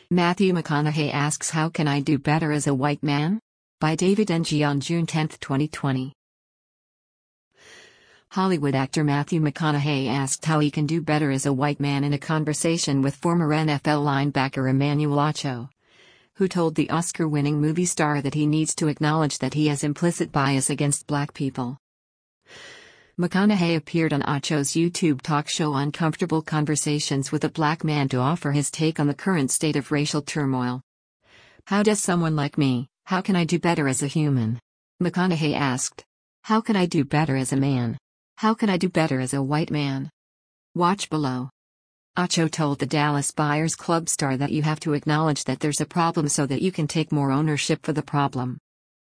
Matthew McConaughey asks, "How can I do better as a white man?" By David Ng on June 10, 2020. Hollywood actor Matthew McConaughey asked how he can do better as a white man in a conversation with former NFL linebacker Emmanuel Acho, who told the Oscar-winning movie star that he needs to acknowledge that he has implicit bias against black people. McConaughey appeared on Acho's YouTube talk show Uncomfortable Conversations with a Black Man to offer his take on the current state of racial turmoil. "How does someone like me, how can I do better as a human?" McConaughey asked. "How can I do better as a man? How can I do better as a white man?" Watch below. Acho told the Dallas Buyers Club star that you have to acknowledge that there's a problem so that you can take more ownership for the problem.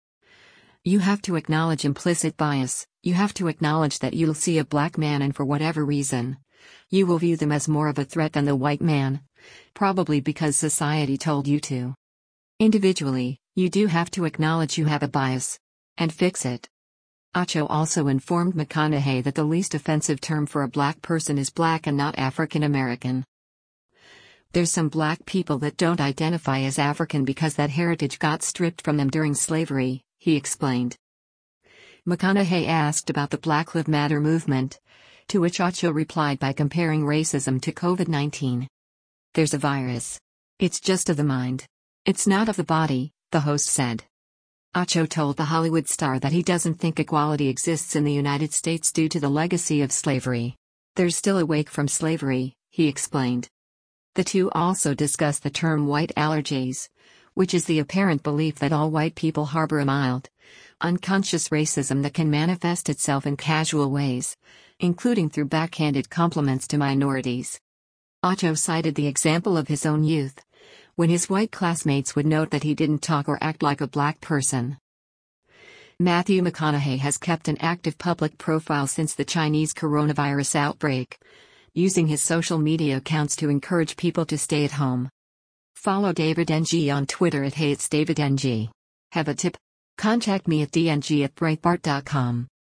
You have to acknowledge implicit bias, you have to acknowledge that you'll see a black man and for whatever reason, you will view them as more of a threat than the white man, probably because society told you to. Individually, you do have to acknowledge you have a bias. And fix it. Acho also informed McConaughey that the least offensive term for a black person is black and not African American. "There's some black people that don't identify as African because that heritage got stripped from them during slavery," he explained. McConaughey asked about the Black Lives Matter movement, to which Acho replied by comparing racism to COVID-19. "There's a virus. It's just of the mind. It's not of the body," the host said. Acho told the Hollywood star that he doesn't think equality exists in the United States due to the legacy of slavery. "There's still a wake from slavery," he explained. The two also discussed the term white allergies, which is the apparent belief that all white people harbor a mild, unconscious racism that can manifest itself in casual ways, including through backhanded compliments to minorities. Acho cited the example of his own youth, when his white classmates would note that he didn't talk or act like a black person. Matthew McConaughey has kept an active public profile since the Chinese coronavirus outbreak, using his social media accounts to encourage people to stay at home. Follow David Ng on Twitter at @HeyIt'sDavidNG. Have a tip? Contact me at dng@breitbart.com.